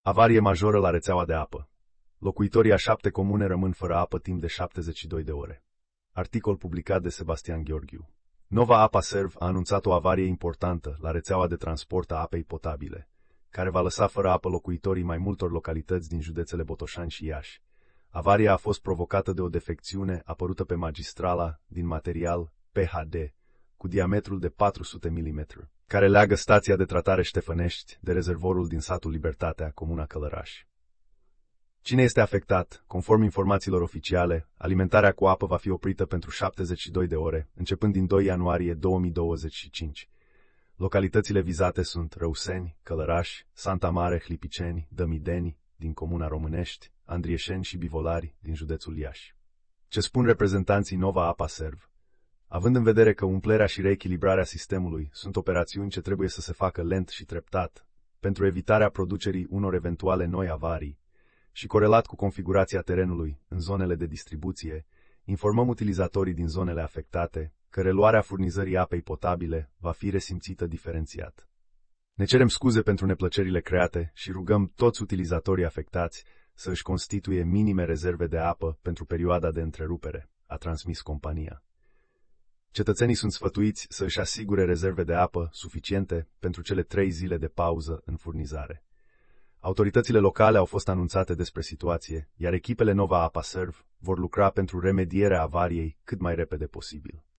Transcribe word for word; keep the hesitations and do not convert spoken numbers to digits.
Avarie majoră la rețeaua de apă. Locuitorii a șapte comune rămân fără apă timp de șaptezeci și două de ore. Articol publicat de Sebastian Gheorghiu. Nova Apa Serv a anunțat o avarie importantă la rețeaua de transport a apei potabile, care va lăsa fără apă locuitorii mai multor localități din județele Botoșani și Iași. Avaria a fost provocată de o defecțiune apărută pe magistrala din material P H D, cu diametrul de patru sute de milimetri, care leagă stația de tratare Ștefănești de rezervorul din satul Libertatea, comuna Călăraș. Cine este afectat? Conform informațiilor oficiale, alimentarea cu apă va fi oprită pentru șaptezeci și două de ore, începând din doi ianuarie două mii douăzeci și cinci. Localitățile vizate sunt Răuseni, Călăraș, Santa Mare, Hlipiceni, Dămideni, din comuna Românești, Andrieșeni și Bivolari, din județul Iași. Ce spun reprezentanții Nova Apa Serv? Având în vedere că umplerea și reechilibrarea sistemului sunt operațiuni ce trebuie să se facă lent și treptat, pentru evitarea producerii unor eventuale noi avarii, și corelat cu configurația terenului în zonele de distribuție, informăm utilizatorii din zonele afectate că reluarea furnizării apei potabile va fi resimțită diferențiat. Ne cerem scuze pentru neplăcerile create și rugăm toți utilizatorii afectați să își constituie minime rezerve de apă pentru perioada de întrerupere, a transmis compania. Cetățenii sunt sfătuiți să își asigure rezerve de apă suficiente pentru cele trei zile de pauză în furnizare. Autoritățile locale au fost anunțate despre situație, iar echipele Nova Apa Serv vor lucra pentru remedierea avariei cât mai repede posibil.